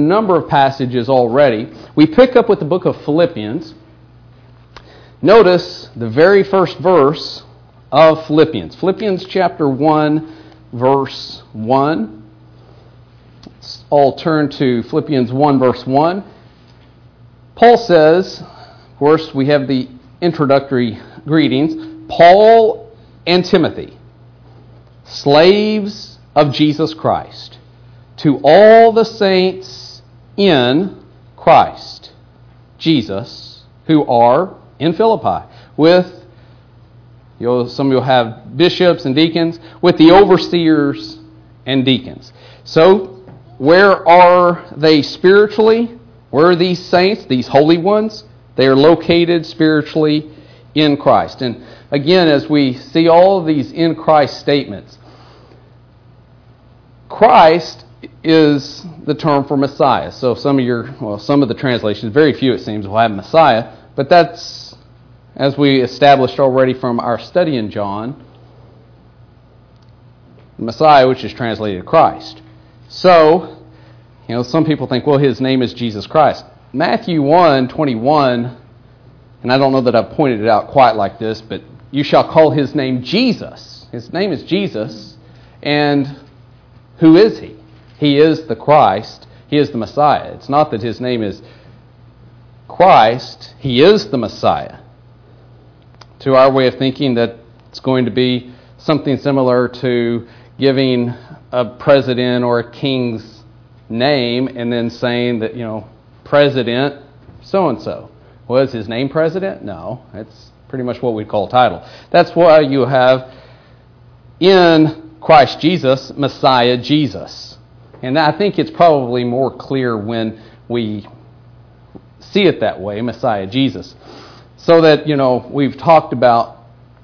number of passages already. We pick up with the book of Philippians. Notice the very first verse of Philippians. Philippians chapter 1, verse 1. Let's all turn to Philippians 1, verse 1. Paul says, of course, we have the introductory greetings. Paul and Timothy, slaves of Jesus Christ, to all the saints in Christ Jesus who are in Philippi, with, some of you will have bishops and deacons, with the overseers and deacons. So, where are they spiritually? Where are these saints, these holy ones? They are located spiritually in Christ. And again, as we see all of these in Christ statements, Christ is the term for Messiah. So some of the translations, very few it seems, will have Messiah, but that's, as we established already from our study in John, Messiah, which is translated Christ. So, some people think, well, his name is Jesus Christ. Matthew 1:21, and I don't know that I've pointed it out quite like this, but you shall call his name Jesus. His name is Jesus, and who is he? He is the Christ. He is the Messiah. It's not that his name is Christ. He is the Messiah. To our way of thinking, that it's going to be something similar to giving a president or a king's name and then saying that, President so-and-so. Was his name President? No. It's pretty much what we'd call a title. That's why you have in Christ Jesus, Messiah Jesus. And I think it's probably more clear when we see it that way, Messiah Jesus. So that, we've talked about,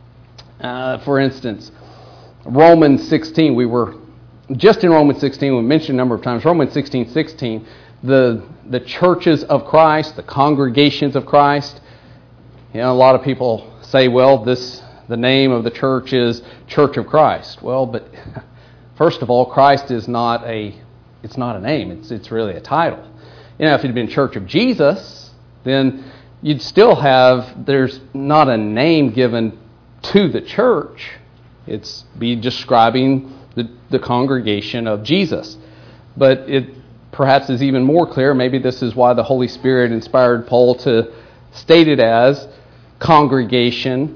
for instance, Romans 16. We were just in Romans 16, we mentioned a number of times, Romans 16:16, the churches of Christ, the congregations of Christ. A lot of people say, well, the name of the church is Church of Christ. Well, but first of all, Christ is not it's not a name, it's really a title. If it had been Church of Jesus, then you'd still there's not a name given to the church. It's be describing the congregation of Jesus. But it perhaps is even more clear, maybe this is why the Holy Spirit inspired Paul to state it as congregations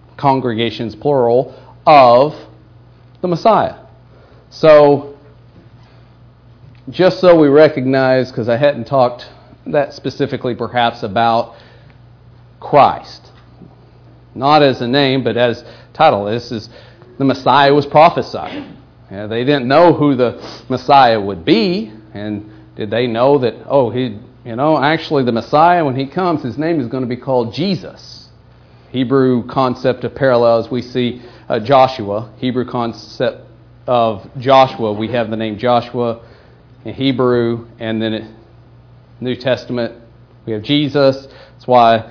plural, of the Messiah. So, just so we recognize, because I hadn't talked that specifically perhaps about Christ, not as a name, but as title. This is the Messiah was prophesied. They didn't know who the Messiah would be, and did they know that, actually the Messiah, when he comes, his name is going to be called Jesus. Hebrew concept of parallels, we see Joshua. Hebrew concept of Joshua, we have the name Joshua in Hebrew, and then in New Testament we have Jesus. That's why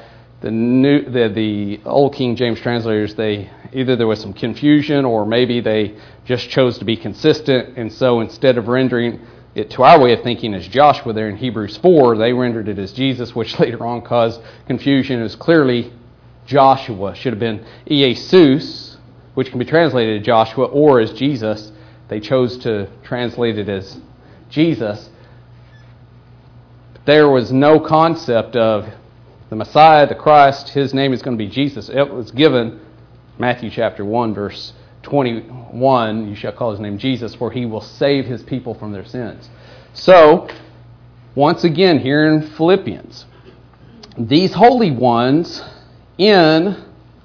the Old King James translators, either there was some confusion or maybe they just chose to be consistent, and so instead of rendering it to our way of thinking as Joshua there in Hebrews 4, they rendered it as Jesus, which later on caused confusion. It was clearly Joshua. Should have been Jesus, which can be translated as Joshua or as Jesus. They chose to translate it as Jesus. There was no concept of the Messiah, the Christ, his name is going to be Jesus. It was given, Matthew chapter 1, verse 21, you shall call his name Jesus, for he will save his people from their sins. So, once again, here in Philippians, these holy ones in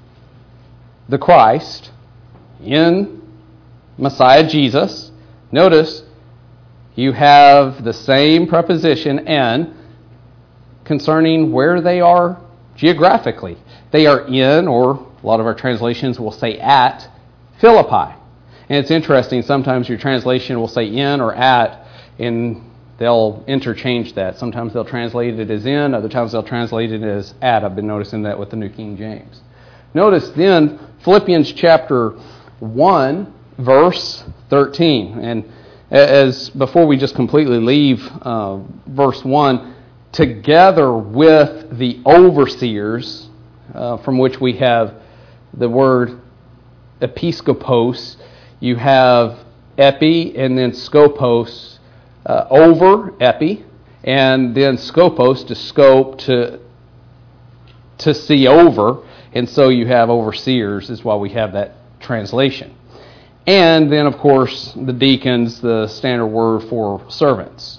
the Christ, in Messiah Jesus, notice you have the same preposition "en" concerning where they are geographically. They are in, or a lot of our translations will say at, Philippi. And it's interesting, sometimes your translation will say in or at, and they'll interchange that. Sometimes they'll translate it as in, other times they'll translate it as at. I've been noticing that with the New King James. Notice then Philippians chapter 1, verse 13. And as before we just completely leave verse 1, together with the overseers, from which we have the word episkopos, you have epi and then skopos, over, epi, and then skopos, to scope, to see over, and so you have overseers, is why we have that translation. And then, of course, the deacons, the standard word for servants.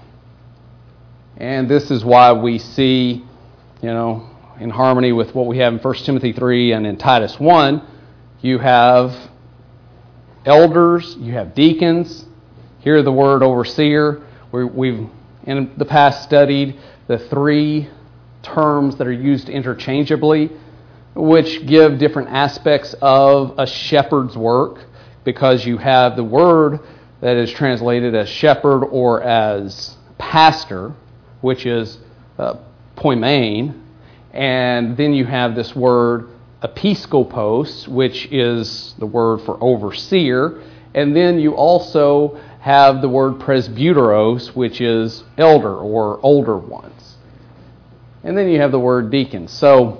And this is why we see, in harmony with what we have in 1 Timothy 3 and in Titus 1, you have elders, you have deacons. Here the word overseer. We've in the past studied the three terms that are used interchangeably, which give different aspects of a shepherd's work, because you have the word that is translated as shepherd or as pastor, which is poimen, and then you have this word episkopos, which is the word for overseer, and then you also have the word presbyteros, which is elder or older ones. And then you have the word deacon. So,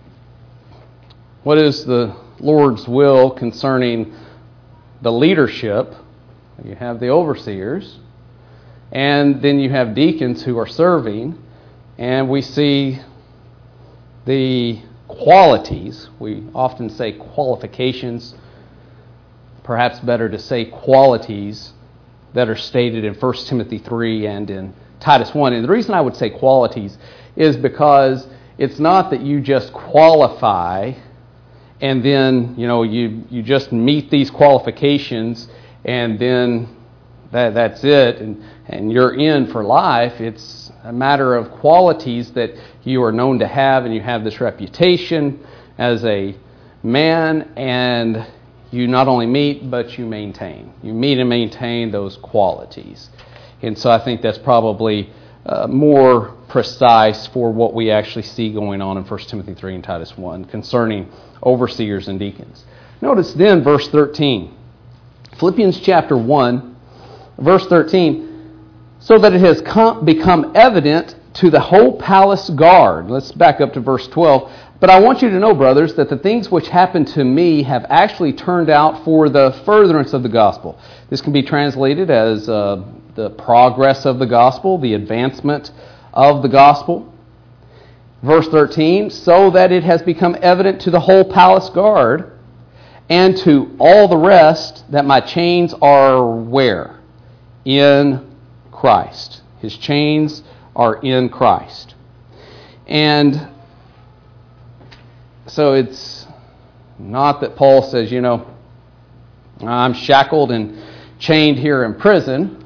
what is the Lord's will concerning the leadership? You have the overseers, and then you have deacons who are serving, and we see the qualities. We often say qualifications, perhaps better to say qualities, that are stated in 1 Timothy 3 and in Titus 1. And the reason I would say qualities is because it's not that you just qualify and then, you just meet these qualifications and then that's it and you're in for life. It's a matter of qualities that you are known to have, and you have this reputation as a man, and you not only meet, but you maintain. You meet and maintain those qualities. And so I think that's probably more precise for what we actually see going on in 1 Timothy 3 and Titus 1 concerning overseers and deacons. Notice then verse 13. Philippians chapter 1, verse 13. So that it has become evident to the whole palace guard. Let's back up to verse 12. But I want you to know, brothers, that the things which happened to me have actually turned out for the furtherance of the gospel. This can be translated as the progress of the gospel, the advancement of the gospel. Verse 13, so that it has become evident to the whole palace guard and to all the rest that my chains are where? In Christ. His chains are in Christ. And so it's not that Paul says, I'm shackled and chained here in prison.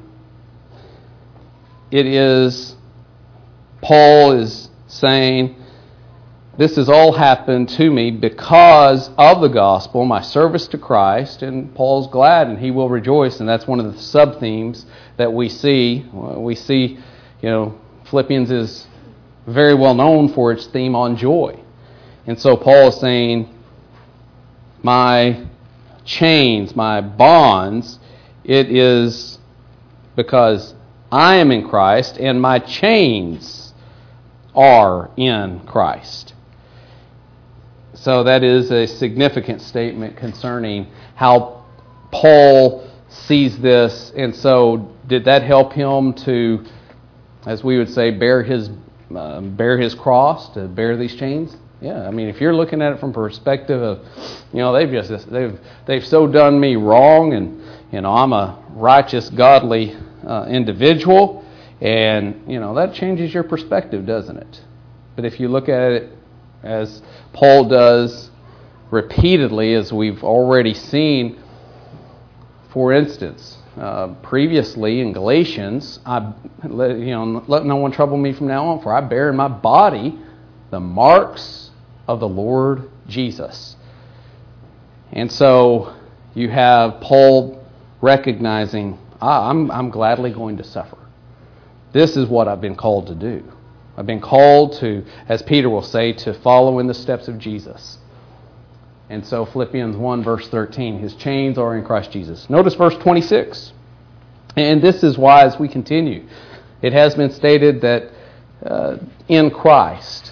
It is, Paul is saying, this has all happened to me because of the gospel, my service to Christ, and Paul's glad and he will rejoice, and that's one of the sub-themes that we see. We see, Philippians is very well known for its theme on joy. And so Paul is saying, my chains, my bonds, it is because I am in Christ and my chains are in Christ. So that is a significant statement concerning how Paul sees this. And so did that help him to, as we would say, bear his cross, to bear these chains? Yeah, I mean, if you're looking at it from perspective of, they've so done me wrong, and I'm a righteous, godly individual, and that changes your perspective, doesn't it? But if you look at it as Paul does repeatedly, as we've already seen, for instance, previously in Galatians, let no one trouble me from now on, for I bear in my body the marks of the Lord Jesus. And so you have Paul recognizing, I'm gladly going to suffer. This is what I've been called to do. I've been called to, as Peter will say, to follow in the steps of Jesus. And so Philippians 1 verse 13, his chains are in Christ Jesus. Notice verse 26. And this is why, as we continue, it has been stated that in Christ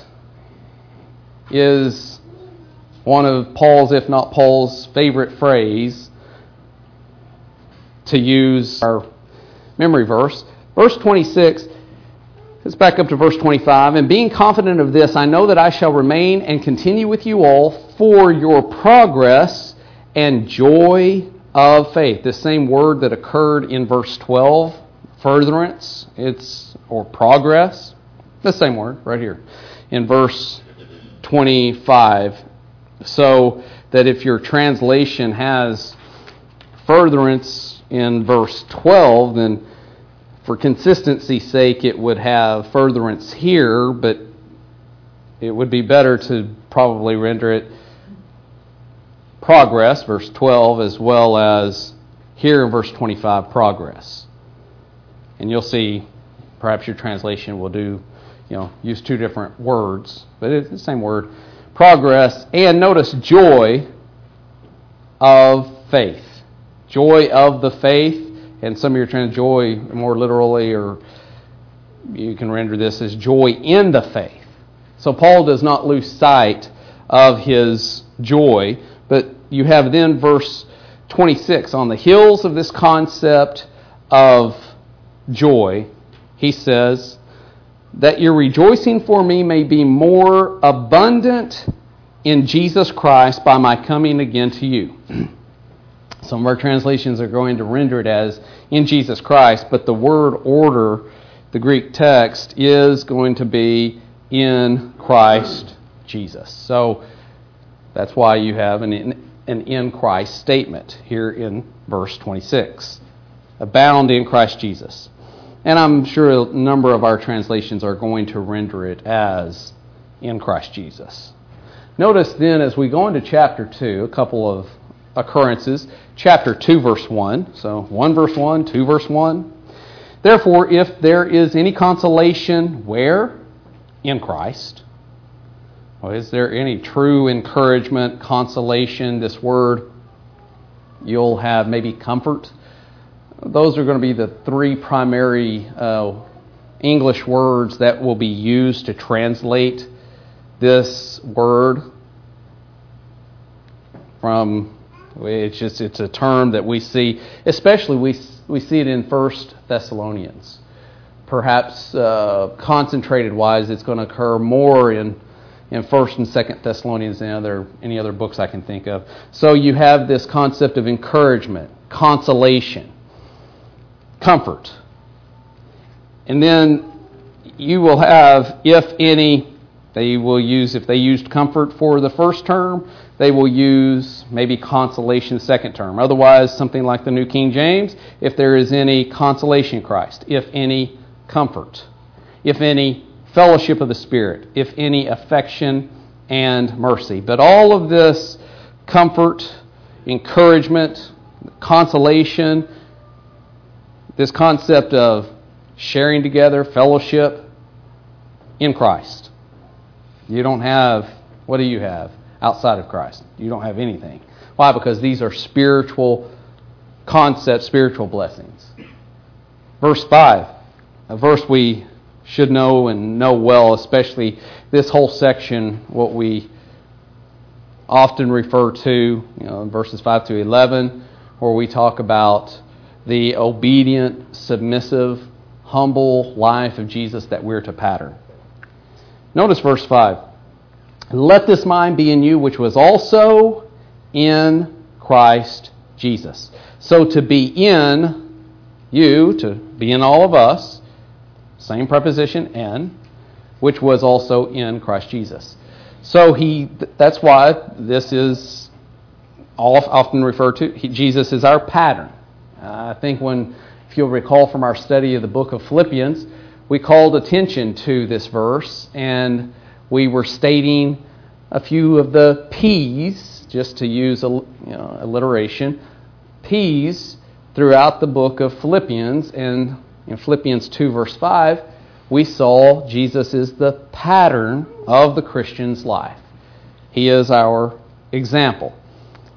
is one of Paul's, if not Paul's, favorite phrase to use our memory verse. Verse 26, let's back up to verse 25. And being confident of this, I know that I shall remain and continue with you all for your progress and joy of faith. The same word that occurred in verse 12, furtherance, or progress. The same word right here in verse 25. So that if your translation has furtherance in verse 12, then for consistency's sake it would have furtherance here, but it would be better to probably render it progress, verse 12, as well as here in verse 25, progress. And you'll see, perhaps your translation will use two different words, but it's the same word, progress, and notice joy of faith. Joy of the faith, and some of your translations, joy more literally, or you can render this as joy in the faith. So Paul does not lose sight of his joy, but you have then verse 26. On the heels of this concept of joy, he says, that your rejoicing for me may be more abundant in Jesus Christ by my coming again to you. Some of our translations are going to render it as in Jesus Christ, but the word order, the Greek text, is going to be in Christ Jesus. So that's why you have an in Christ statement here in verse 26. Abound in Christ Jesus. And I'm sure a number of our translations are going to render it as in Christ Jesus. Notice then as we go into chapter 2, a couple of occurrences. Chapter 2, verse 1. So 1 verse 1, 2 verse 1. Therefore, if there is any consolation, where? In Christ. Well, is there any true encouragement, consolation? This word, you'll have maybe comfort. Those are going to be the three primary English words that will be used to translate this word from. It's a term that we see, especially we see it in 1 Thessalonians. Perhaps concentrated wise, it's going to occur more in 1 and 2 Thessalonians than any other books I can think of. So you have this concept of encouragement, consolation, comfort. And then you will have, if any, if they used comfort for the first term, they will use maybe consolation the second term. Otherwise, something like the New King James, if there is any consolation in Christ, if any comfort, if any fellowship of the Spirit, if any affection and mercy. But all of this comfort, encouragement, consolation, this concept of sharing together, fellowship in Christ. You don't have, what do you have outside of Christ? You don't have anything. Why? Because these are spiritual concepts, spiritual blessings. Verse 5, a verse we should know and know well, especially this whole section, what we often refer to, in verses 5 to 11, where we talk about the obedient, submissive, humble life of Jesus that we're to pattern. Notice verse 5. Let this mind be in you, which was also in Christ Jesus. So to be in you, to be in all of us, same preposition, in, which was also in Christ Jesus. So that's why this is often referred to, Jesus is our pattern. I think if you'll recall from our study of the book of Philippians, we called attention to this verse, and we were stating a few of the P's, just to use alliteration, P's throughout the book of Philippians. And in Philippians 2 verse 5, we saw Jesus is the pattern of the Christian's life. He is our example.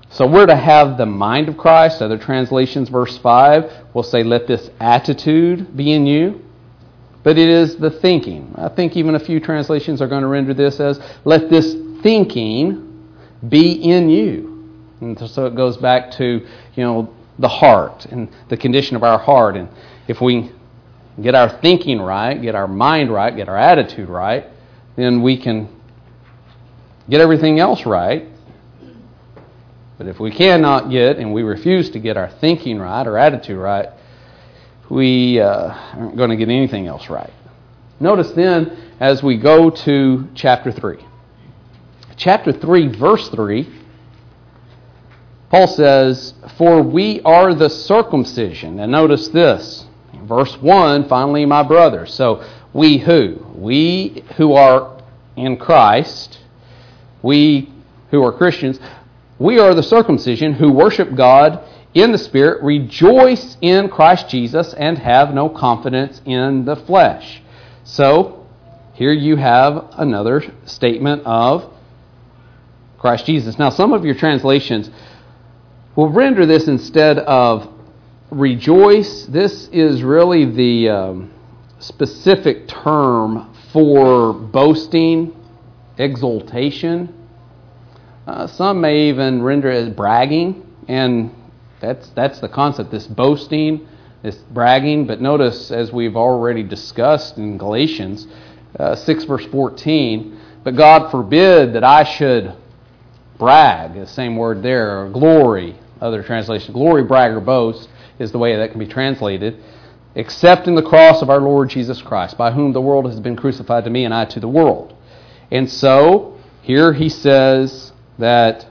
So we're to have the mind of Christ. Other translations, verse 5, will say, let this attitude be in you. But it is the thinking. I think even a few translations are going to render this as, let this thinking be in you. And so it goes back to, the heart and the condition of our heart. And if we get our thinking right, get our mind right, get our attitude right, then we can get everything else right. But if we cannot get, and we refuse to get our thinking right, our attitude right, we aren't going to get anything else right. Notice then, as we go to chapter 3. Chapter 3, verse 3, Paul says, for we are the circumcision. And notice this, verse 1, finally, my brothers. So, we who? We who are in Christ, we who are Christians, we are the circumcision who worship God in the Spirit, rejoice in Christ Jesus, and have no confidence in the flesh. So, here you have another statement of Christ Jesus. Now, some of your translations will render this instead of rejoice. This is really the specific term for boasting, exultation. Some may even render it as bragging, and that's the concept, this boasting, this bragging. But notice, as we've already discussed in Galatians 6 verse 14, but God forbid that I should brag, the same word there, or glory, other translation, glory, brag, or boast is the way that can be translated, except in the cross of our Lord Jesus Christ, by whom the world has been crucified to me and I to the world. And so, here he says that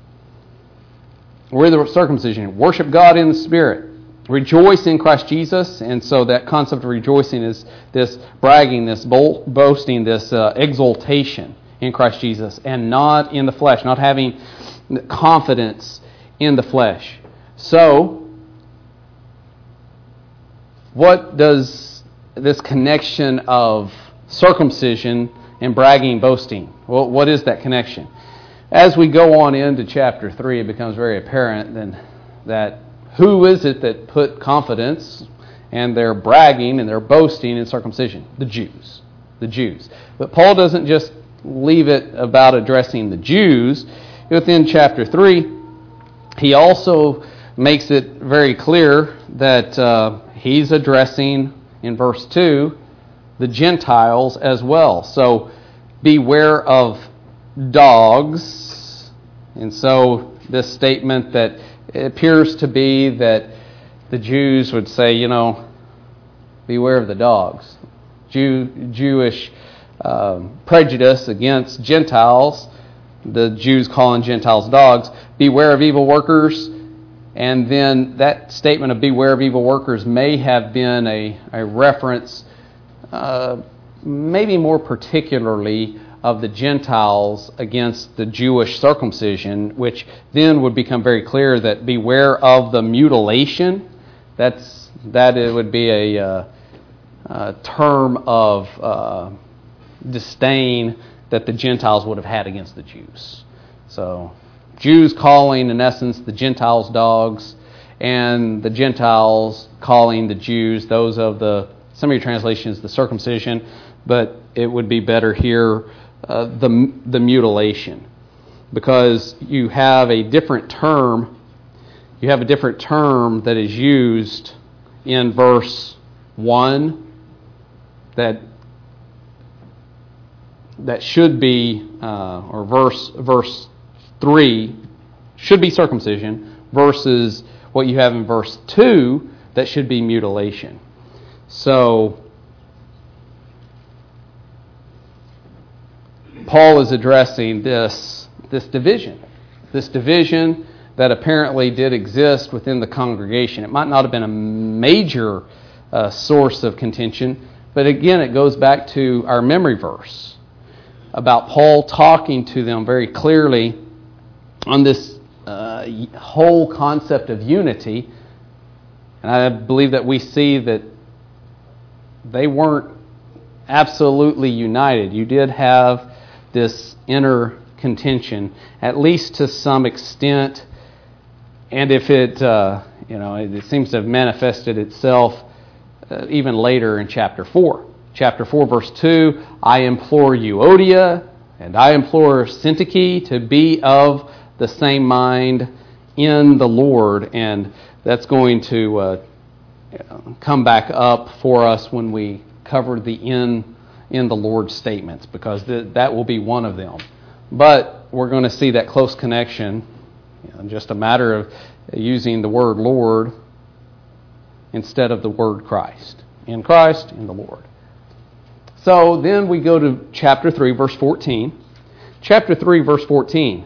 we're the circumcision, worship God in the Spirit, rejoice in Christ Jesus. And so that concept of rejoicing is this bragging, this boasting, this exultation in Christ Jesus, and not in the flesh, not having confidence in the flesh. So, what does this connection of circumcision and bragging, boasting, well, what is that connection? As we go on into chapter 3, it becomes very apparent then that who is it that put confidence and their bragging and their boasting in circumcision? The Jews. The Jews. But Paul doesn't just leave it about addressing the Jews. Within chapter 3, he also makes it very clear that he's addressing, in verse 2, the Gentiles as well. So, beware of dogs. And so this statement that it appears to be that the Jews would say, beware of the dogs. Jewish prejudice against Gentiles, the Jews calling Gentiles dogs, beware of evil workers. And then that statement of beware of evil workers may have been a reference, maybe more particularly of the Gentiles against the Jewish circumcision, which then would become very clear that beware of the mutilation. That it would be a term of disdain that the Gentiles would have had against the Jews. So, Jews calling, in essence, the Gentiles dogs, and the Gentiles calling the Jews, those of some of your translations, the circumcision, but it would be better here, the mutilation, because you have a different term. You have a different term that is used in verse 1 that should be, or verse 3 should be circumcision, versus what you have in verse 2 that should be mutilation. So, Paul is addressing this division that apparently did exist within the congregation. It might not have been a major source of contention, but again, it goes back to our memory verse about Paul talking to them very clearly on this whole concept of unity. And I believe that we see that they weren't absolutely united. You did have this inner contention, at least to some extent, And if it, it seems to have manifested itself even later in chapter 4. Chapter 4, verse 2, I implore Euodia and I implore Syntyche to be of the same mind in the Lord. And that's going to come back up for us when we cover the in the Lord statements, because that will be one of them. But we're going to see that close connection, just a matter of using the word Lord instead of the word Christ. In Christ, in the Lord. So then we go to chapter 3, verse 14. Chapter 3, verse 14.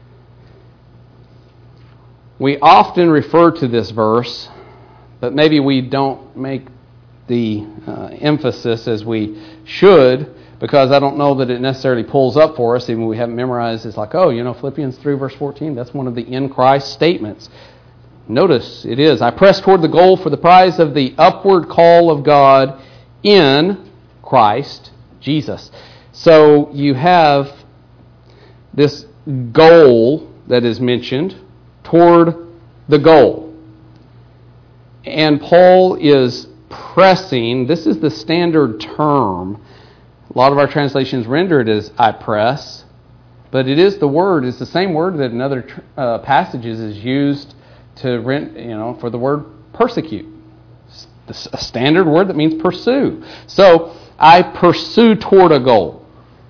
We often refer to this verse, but maybe we don't make the emphasis as we should, because I don't know that it necessarily pulls up for us, even when we haven't memorized. It's like, Philippians 3, verse 14, that's one of the in Christ statements. Notice it is, I press toward the goal for the prize of the upward call of God in Christ Jesus. So you have this goal that is mentioned, toward the goal. And Paul is pressing, this is the standard term. A lot of our translations render it as I press, but it's the same word that in other passages is used for the word persecute. A standard word that means pursue. So, I pursue toward a goal.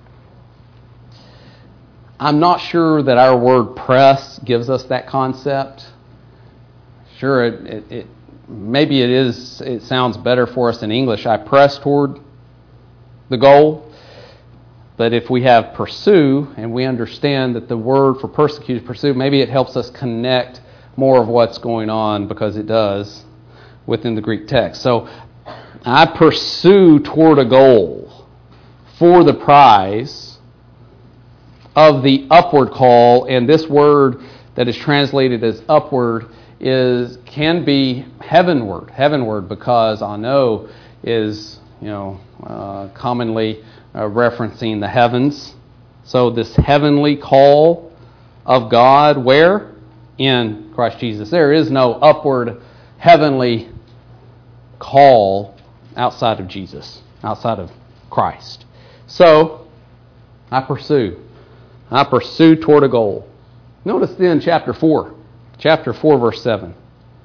I'm not sure that our word press gives us that concept. Sure, maybe it is. It sounds better for us in English. I press toward the goal. But if we have pursue, and we understand that the word for persecute is pursue, maybe it helps us connect more of what's going on, because it does within the Greek text. So, I pursue toward a goal for the prize of the upward call, and this word that is translated as upward can be heavenward, because ano is commonly referencing the heavens. So this heavenly call of God, where? In Christ Jesus. There is no upward heavenly call outside of Jesus, outside of Christ. So, I pursue toward a goal. Notice then chapter 4, verse 7.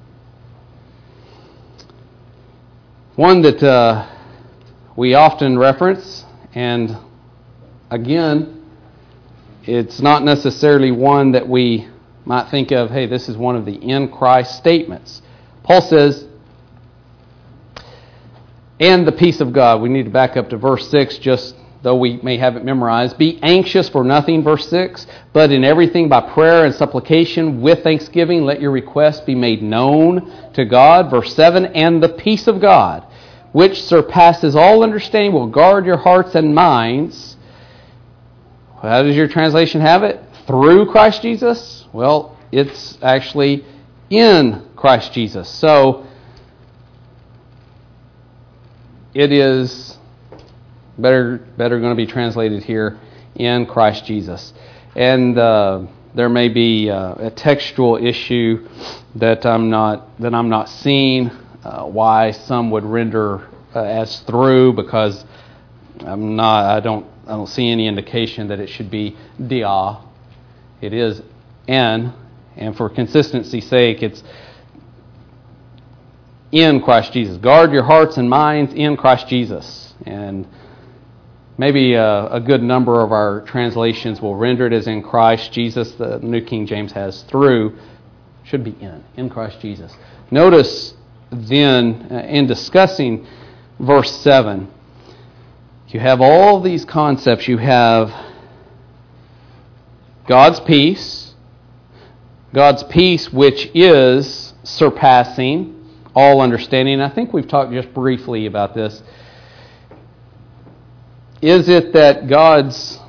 One that we often reference, and again, it's not necessarily one that we might think of, hey, this is one of the in Christ statements. Paul says, and the peace of God. We need to back up to verse 6, just though we may have it memorized. Be anxious for nothing, verse 6, but in everything by prayer and supplication with thanksgiving, let your requests be made known to God. Verse 7, and the peace of God, which surpasses all understanding, will guard your hearts and minds. How does your translation have it? Through Christ Jesus? Well, it's actually in Christ Jesus. So, it is better going to be translated here in Christ Jesus. And there may be a textual issue that I'm not seeing why some would render as through, because I don't see any indication that it should be dia. It is en, and for consistency's sake, it's in Christ Jesus. Guard your hearts and minds in Christ Jesus. And maybe a good number of our translations will render it as in Christ Jesus. The New King James has through. Should be in Christ Jesus. Notice then, in discussing verse 7, you have all these concepts. You have God's peace which is surpassing all understanding. I think we've talked just briefly about this. Is it that God's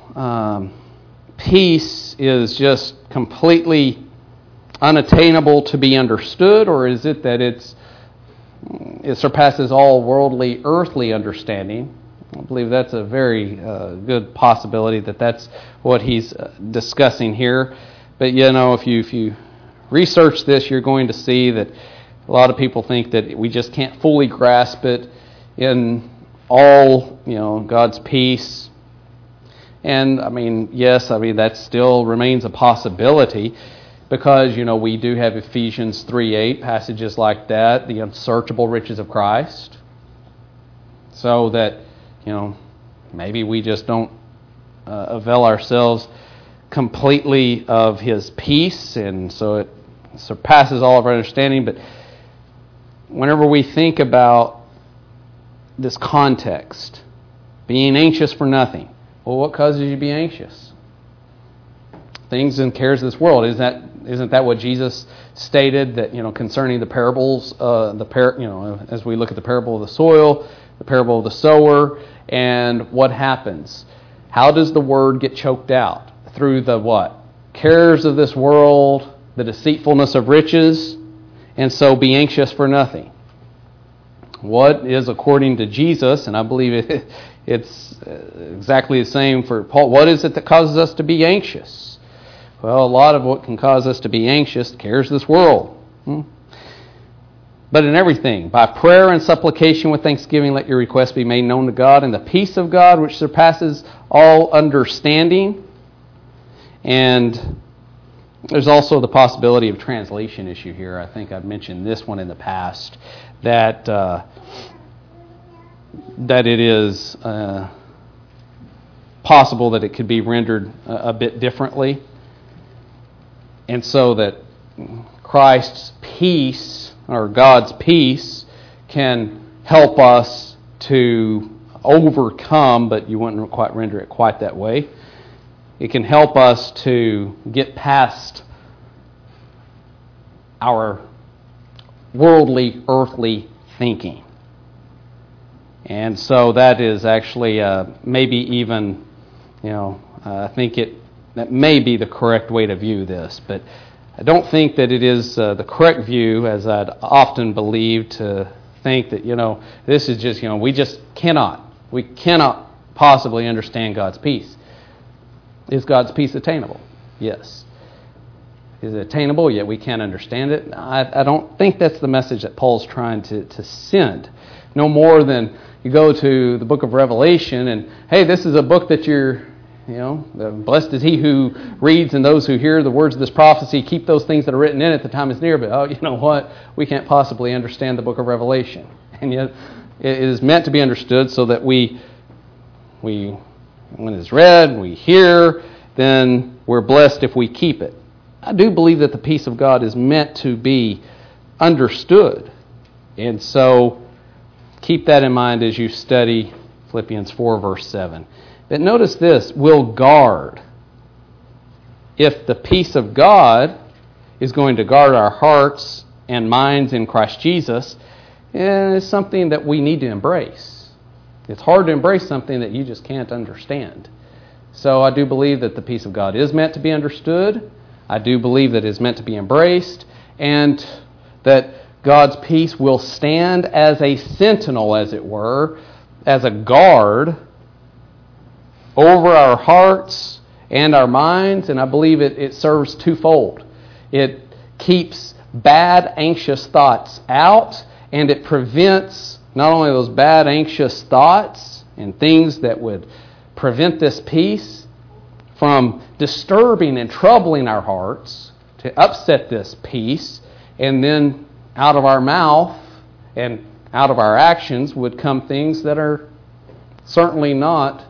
peace is just completely unattainable to be understood, or is it that it surpasses all worldly, earthly understanding? I believe that's a very good possibility that that's what he's discussing here. But if you research this, you're going to see that a lot of people think that we just can't fully grasp it in all, God's peace. And, yes, that still remains a possibility because, we do have Ephesians 3:8, passages like that, the unsearchable riches of Christ. So that, maybe we just don't avail ourselves completely of His peace, and so it surpasses all of our understanding. But whenever we think about this context, being anxious for nothing, well, what causes you to be anxious? Things and cares of this world. Isn't that what Jesus stated that concerning the parables? As we look at the parable of the soil, the parable of the sower, and what happens? How does the word get choked out? Through the what? Cares of this world, the deceitfulness of riches, and so be anxious for nothing. What is, according to Jesus, and I believe it's exactly the same for Paul, what is it that causes us to be anxious? Well, a lot of what can cause us to be anxious, cares of this world. But in everything, by prayer and supplication with thanksgiving, let your requests be made known to God, and the peace of God, which surpasses all understanding. And there's also the possibility of translation issue here. I think I've mentioned this one in the past, that it is possible that it could be rendered a bit differently. And so that Christ's peace, or God's peace, can help us to overcome, but you wouldn't quite render it quite that way. It can help us to get past our worldly, earthly thinking. And so that is actually maybe even, I think that may be the correct way to view this. But I don't think that it is the correct view, as I'd often believe, to think that, this is just, we cannot possibly understand God's peace. Is God's peace attainable? Yes. Is it attainable, yet we can't understand it? I don't think that's the message that Paul's trying to send. No more than you go to the book of Revelation and, hey, this is a book that you're, blessed is he who reads and those who hear the words of this prophecy, keep those things that are written in it, the time is near. But, you know what? We can't possibly understand the book of Revelation. And yet it is meant to be understood so that we when it's read, we hear, then we're blessed if we keep it. I do believe that the peace of God is meant to be understood. And so keep that in mind as you study Philippians 4, verse 7. But notice this, will guard. If the peace of God is going to guard our hearts and minds in Christ Jesus, it's something that we need to embrace. It's hard to embrace something that you just can't understand. So I do believe that the peace of God is meant to be understood. I do believe that it is meant to be embraced, and that God's peace will stand as a sentinel, as it were, as a guard over our hearts and our minds, and I believe it serves twofold. It keeps bad, anxious thoughts out, and it prevents not only those bad, anxious thoughts and things that would prevent this peace from disturbing and troubling our hearts, to upset this peace, and then out of our mouth and out of our actions would come things that are certainly not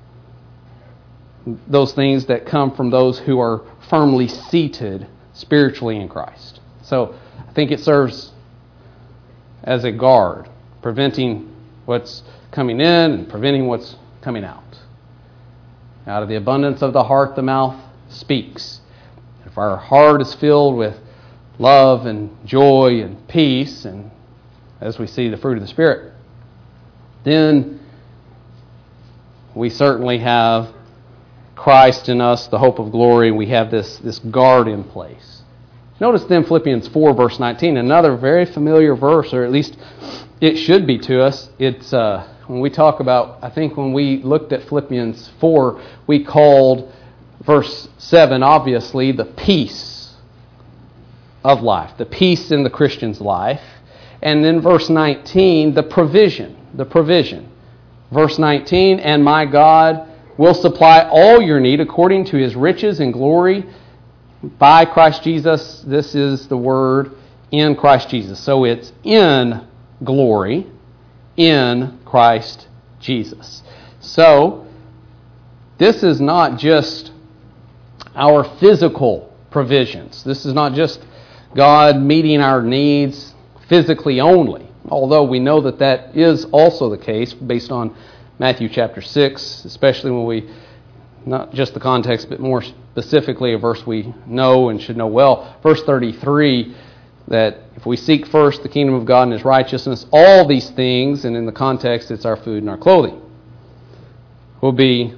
those things that come from those who are firmly seated spiritually in Christ. So I think it serves as a guard, preventing what's coming in and preventing what's coming out. Out of the abundance of the heart, the mouth speaks. If our heart is filled with love and joy and peace, and as we see the fruit of the Spirit, then we certainly have Christ in us, the hope of glory, and we have this guard in place. Notice then Philippians 4, verse 19, another very familiar verse, or at least it should be to us. It's when we talk about, I think when we looked at Philippians 4, we called verse 7, obviously, the peace of life, the peace in the Christian's life. And then verse 19, the provision. Verse 19, and my God will supply all your need according to His riches and glory by Christ Jesus. This is the word, in Christ Jesus. So it's in glory, in Christ Jesus. So this is not just our physical provisions. This is not just God meeting our needs physically only, although we know that that is also the case based on Matthew chapter 6, especially when we, not just the context, but more specifically a verse we know and should know well. Verse 33, that if we seek first the kingdom of God and His righteousness, all these things, and in the context it's our food and our clothing, we're going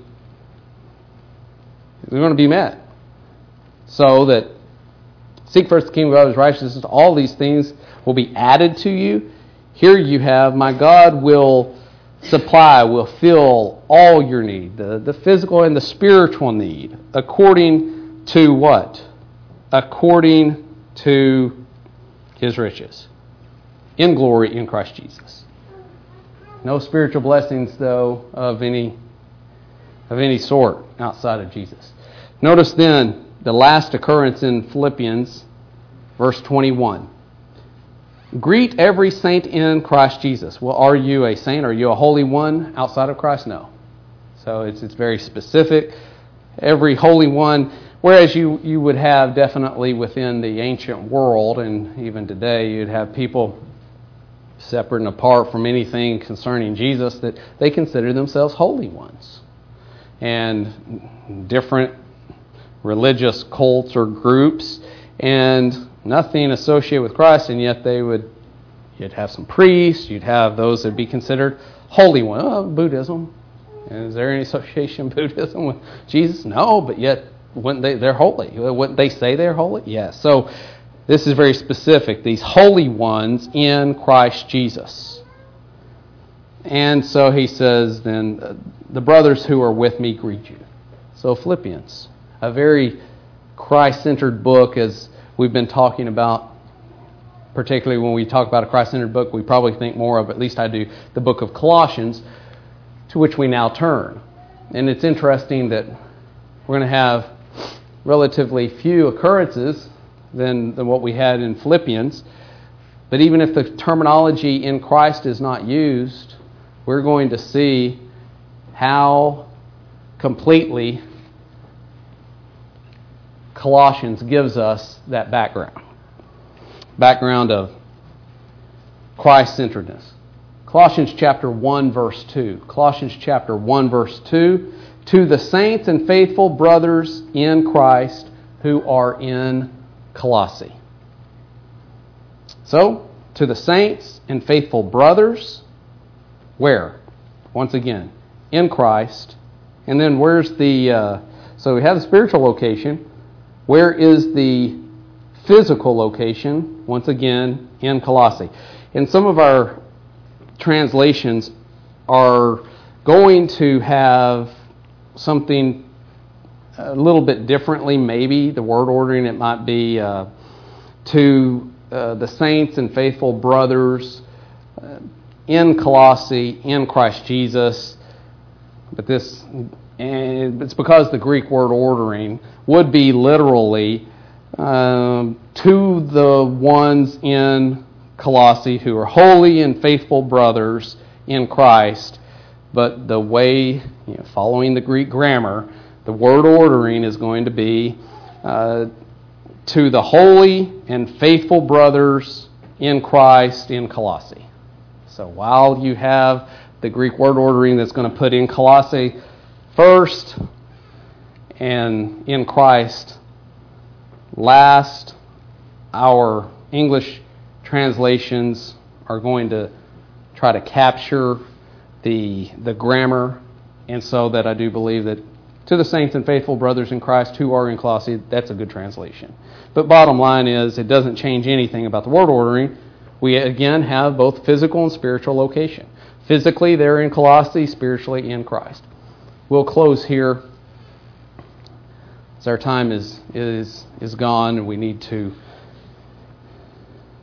to be met. So that seek first the kingdom of God and His righteousness, all these things will be added to you. Here you have, my God will supply, will fill all your need, the physical and the spiritual need, according to what? According to His riches, in glory in Christ Jesus. No spiritual blessings, though, of any sort outside of Jesus. Notice then the last occurrence in Philippians, verse 21. Greet every saint in Christ Jesus. Well, are you a saint? Are you a holy one outside of Christ? No. So it's very specific. Every holy one, whereas you would have definitely within the ancient world, and even today, you'd have people separate and apart from anything concerning Jesus that they consider themselves holy ones. And different religious cults or groups, and nothing associated with Christ, and yet you'd have some priests, you'd have those that would be considered holy ones. Oh, Buddhism. Is there any association of Buddhism with Jesus? No, but yet they're holy. Wouldn't they say they're holy? Yes. So this is very specific. These holy ones in Christ Jesus. And so he says then, the brothers who are with me greet you. So Philippians, a very Christ-centered book, as we've been talking about. Particularly when we talk about a Christ-centered book, we probably think more of, at least I do, the book of Colossians, to which we now turn. And it's interesting that we're going to have relatively few occurrences than what we had in Philippians. But even if the terminology in Christ is not used, we're going to see how completely Colossians gives us that background of Christ-centeredness. Colossians chapter 1, verse 2. Colossians chapter 1, verse 2. To the saints and faithful brothers in Christ who are in Colossae. So, to the saints and faithful brothers, where? Once again, in Christ. And then where's the... so we have the spiritual location. Where is the physical location? Once again, in Colossae. And some of our translations are going to have something a little bit differently, maybe. The word ordering, it might be to the saints and faithful brothers in Colossae, in Christ Jesus. But it's because the Greek word ordering would be literally to the ones in Colossae who are holy and faithful brothers in Christ. But the way, following the Greek grammar, the word ordering is going to be to the holy and faithful brothers in Christ in Colossae. So while you have the Greek word ordering that's going to put in Colossae first and in Christ last, our English translations are going to try to capture the grammar, and so that I do believe that to the saints and faithful brothers in Christ who are in Colossae, that's a good translation. But bottom line is, it doesn't change anything about the word ordering. We again have both physical and spiritual location. Physically, they're in Colossae, spiritually in Christ. We'll close here as our time is gone, and we need to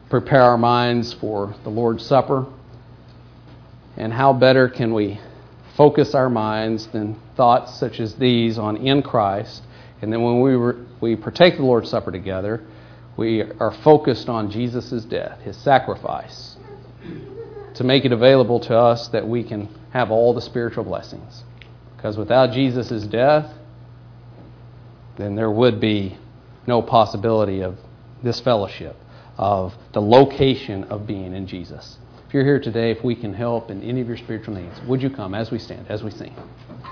prepare our minds for the Lord's Supper. And how better can we focus our minds than thoughts such as these on in Christ? And then when we partake the Lord's Supper together, we are focused on Jesus' death, His sacrifice, to make it available to us that we can have all the spiritual blessings. Because without Jesus' death, then there would be no possibility of this fellowship, of the location of being in Jesus. If you're here today, if we can help in any of your spiritual needs, would you come as we stand, as we sing?